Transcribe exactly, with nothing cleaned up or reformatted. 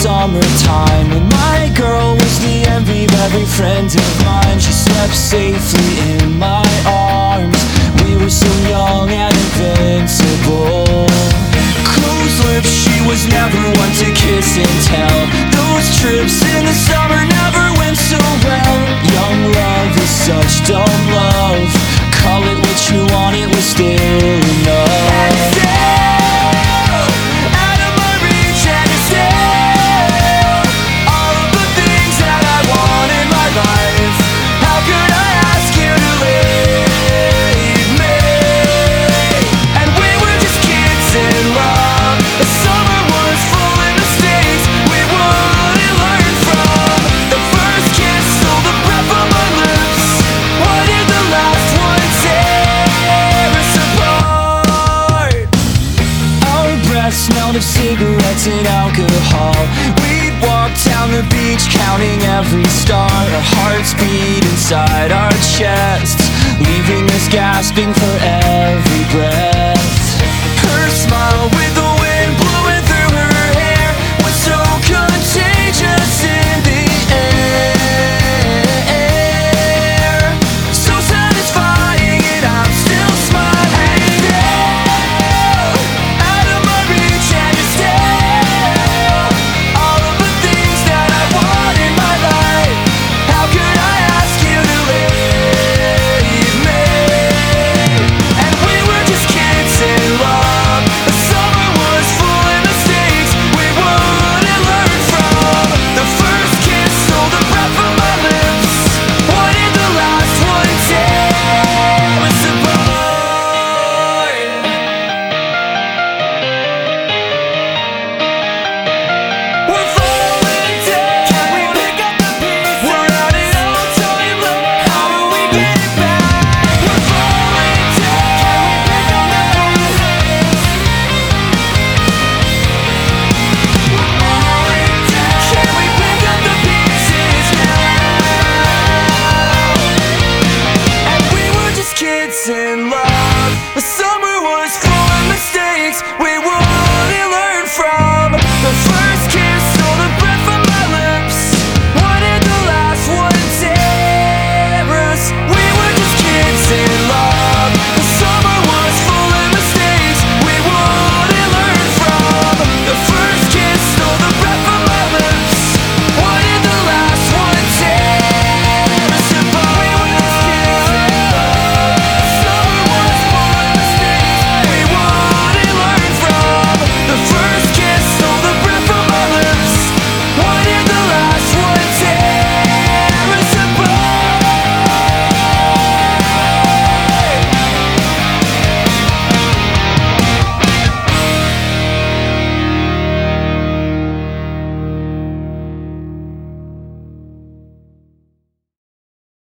summertime, when my girl was the envy of every friend of mine. She slept safely in my arms. We were so young and invincible. Closed lips, she was never one to kiss and tell. Those trips in the summer never went so well. Young love is such dumb love. Call it what you want, it was still enough. Smelled of cigarettes and alcohol. We'd walk down the beach counting every star. Our hearts beat inside our chests, leaving us gasping for every breath. Her smile with the